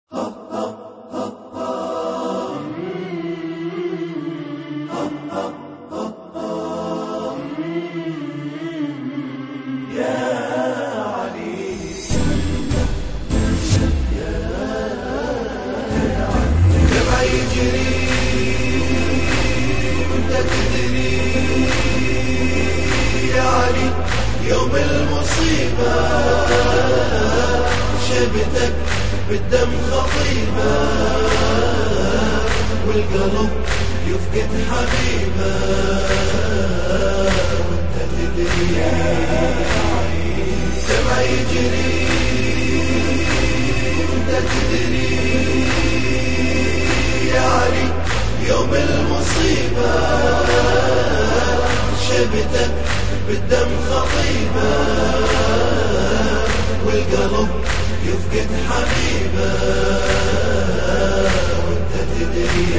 يوم المصيبة شبتك بالدم خطيبة، والقلب يفقد حبيبه، وانت تدري دمع يجري، وانت تدري يا علي يوم المصيبة شبتك بالدم خطيبة، والقلب يفقد حبيبه، وانت تدري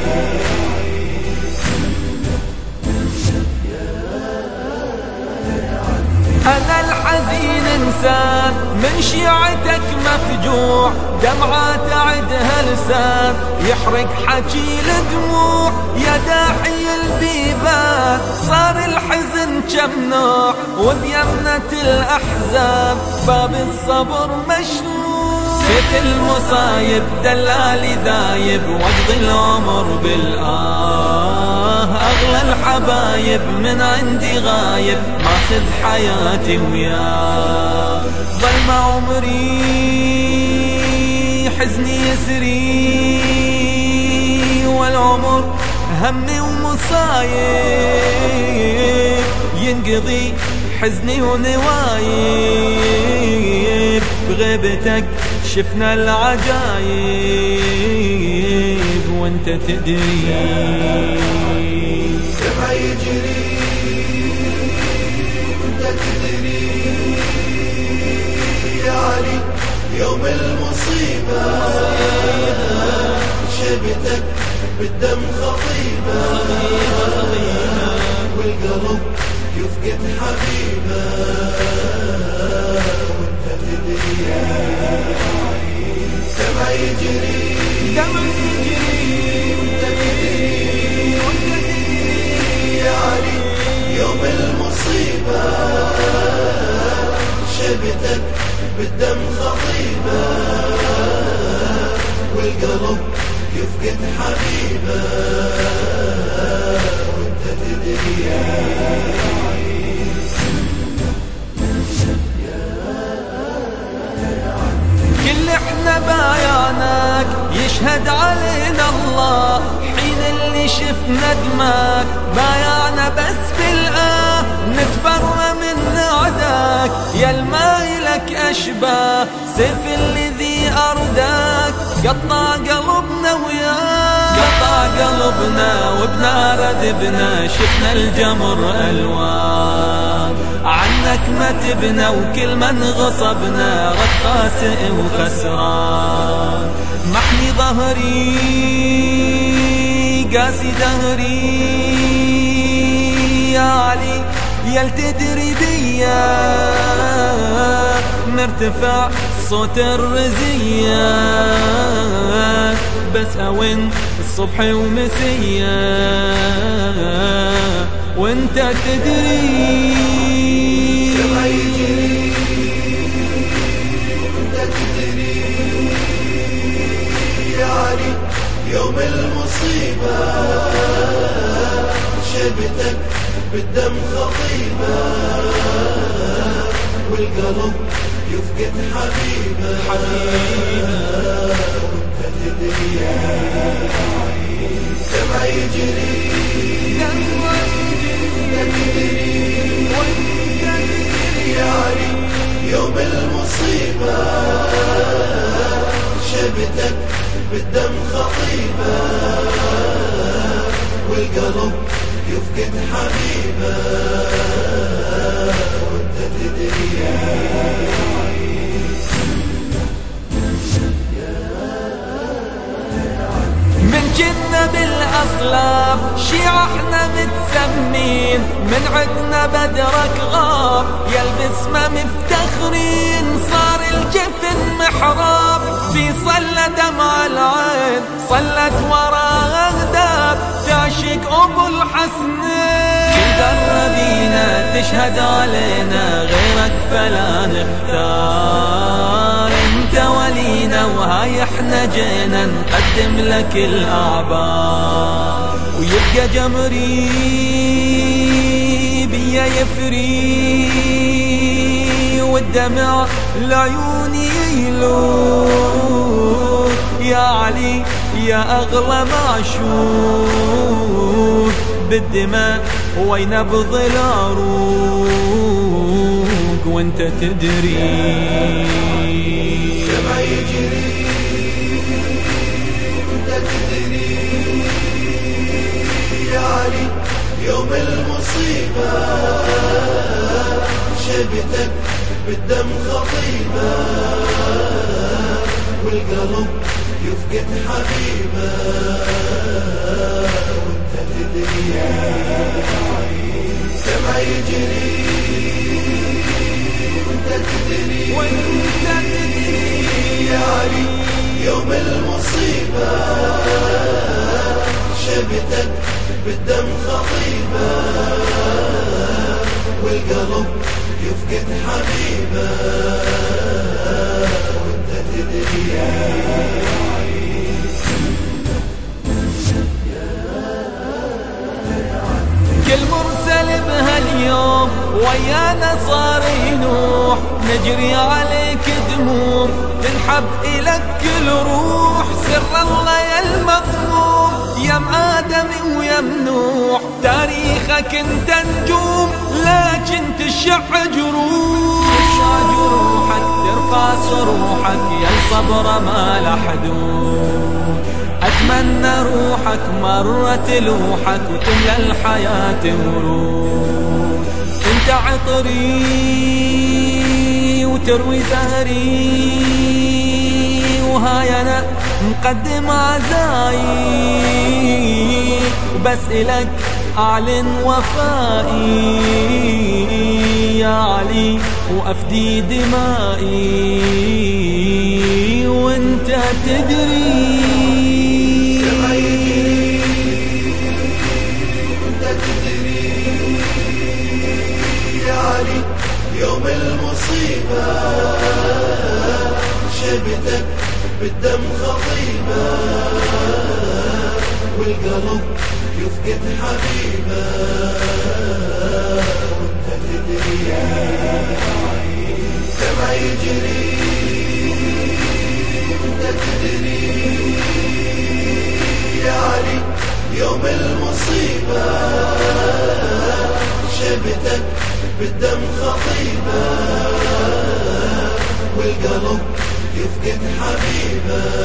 أنا الحزين إنسان من شيعتك مفجوع، دمعات عدها لسان يحرق حكي الدموع، يا داعي البيبان صار الحزن كم نوع، وبيمنة الأحزان باب الصبر مشنوع، سيف المصايب دلالي ذايب، واقضي العمر بالآه، أغلى الحبايب من عندي غايب، ماخذ حياتي وياه، ظلم عمري حزني يسري، والعمر همي ومصايب، ينقضي حزني ونوايب، بغيبتك شفنا العجايب، وانت تدري دمع يجري، وانت تدري يا علي يوم المصيبة شبتك بالدم خطيبة، والقلب يفقد حبيبه، وانت تدري دمع يجري، دمع يجري، وانت تدري يا علي يوم المصيبة شبتك بالدم خطيبة، والقلب يفقد حبيبه، وانت تدري كل احنا بايعناك يشهد علينا الله، حين اللي شفنا دماك بايعنا بس بالآه، نتبرى من عداك يا المايلك أشباه، سيف اللي ذي أرداك قطع قلبنا وياك، قطع قلبنا وبنار ذبنا، شفنا الجمر ألوان، عنك ما تبنى وكل من غصبنا رد خاسئ وخسران، محمي ظهري قاسي دهري يا علي يل تدري بيا، مرتفع صوت الرزية بس أوين الصبح ومسية، وانت تدري دمع يجري، وانت تدري يا علي يوم المصيبة شبتك بالدم خطيبة، والقلب يفقد حبيبه، وانت تدري دمع يجري، يا علي يوم المصيبة شبتك بالدم خطيبة، والقلب يفقد حبيبه، وانت تدري من جنة بالأصلاب شيعة احنا متسمين، من عدنا بدرك غاب يلبس ما مفتخرين، صار الجفن محراب في صلى دمع العين، صلت ورا أغداب تعشق أبو الحسنين. كل دربينا تشهد علينا غيرك فلا نختار، انت ولينا وهاي احنا جينا نقدم لك الأعبار. ويبقى جمري بيا يفري والدمع لعيوني يلوح، يا علي يا أغلى معشوق بالدماء وينبض العروق وانت تدري. دمع يجري وانت تدري يا علي يوم المصيبة شبتك بالدم خطيبة والقلب يفقد حبيبه وانت تدري. دمع يجري وانت تدري يا علي يوم المصيبة شبتك بالدم خطيبة والقلب يفقد حبيبه وانت تدري. كل مرسل بهاليوم ويانا صار ينوح، نجري عليك دموع تنحب إلك كل روح. سر الله يا المضموم يا آدمي ويا منوح، تاريخك انت نجوم لكن تشع جروحك ترفع صروحك يا الصبر ما له حدود. أتمنى روحك مرة تلوحك وتملى الحياة ورود. انت عطري وتروي زهري وهاي أنا مقدم عزاي، وبس إلك أعلن وفائي يا علي وأفدي دمائي وانت تدري. يوم المصيبة شبتك بالدم خطيبة والقلب يفقد حبيبه وانت تدري. دمع يجري وانت تدري يا علي يوم المصيبة شبتك بالدم خطيبة والقلب يفقد حبيبه